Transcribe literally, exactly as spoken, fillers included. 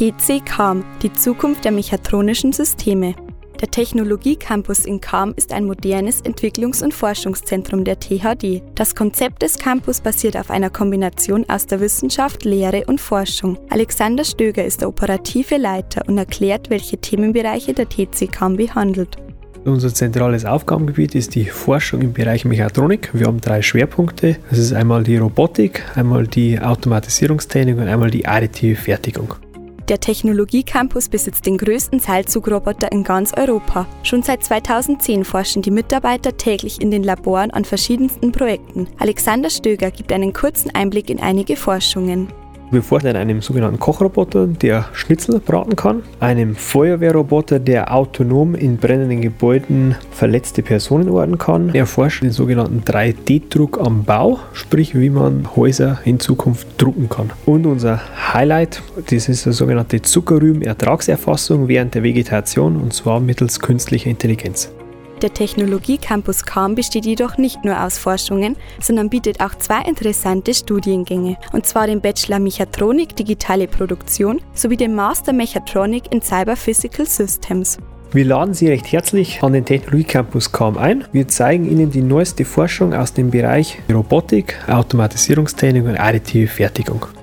T C Cham, die Zukunft der mechatronischen Systeme. Der Technologie-Campus in Cham ist ein modernes Entwicklungs- und Forschungszentrum der T H D. Das Konzept des Campus basiert auf einer Kombination aus der Wissenschaft, Lehre und Forschung. Alexander Stöger ist der operative Leiter und erklärt, welche Themenbereiche der T C Cham behandelt. Unser zentrales Aufgabengebiet ist die Forschung im Bereich Mechatronik. Wir haben drei Schwerpunkte. Das ist einmal die Robotik, einmal die Automatisierungstechnik und einmal die additive Fertigung. Der Technologie-Campus besitzt den größten Seilzugroboter in ganz Europa. Schon seit zweitausendzehn forschen die Mitarbeiter täglich in den Laboren an verschiedensten Projekten. Alexander Stöger gibt einen kurzen Einblick in einige Forschungen. Wir forschen an einem sogenannten Kochroboter, der Schnitzel braten kann, einem Feuerwehrroboter, der autonom in brennenden Gebäuden verletzte Personen orten kann. Er forscht den sogenannten drei D Druck am Bau, sprich wie man Häuser in Zukunft drucken kann. Und unser Highlight, das ist die sogenannte Zuckerrüben-Ertragserfassung während der Vegetation, und zwar mittels künstlicher Intelligenz. Der Technologie-Campus Cham besteht jedoch nicht nur aus Forschungen, sondern bietet auch zwei interessante Studiengänge, und zwar den Bachelor Mechatronik Digitale Produktion sowie den Master Mechatronic in Cyber Physical Systems. Wir laden Sie recht herzlich an den Technologie-Campus Cham ein. Wir zeigen Ihnen die neueste Forschung aus dem Bereich Robotik, Automatisierungstechnik und additive Fertigung.